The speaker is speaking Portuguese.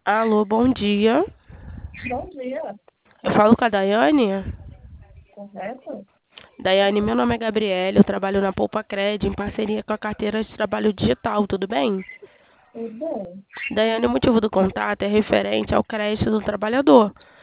Alô, bom dia. Bom dia, Eu falo com a Daiane. correto? Daiane, meu nome é Gabriele, eu trabalho na Poupa Cred em parceria com a carteira de trabalho digital, tudo bem? Tudo bem. Daiane, o motivo do contato é referente ao crédito do trabalhador.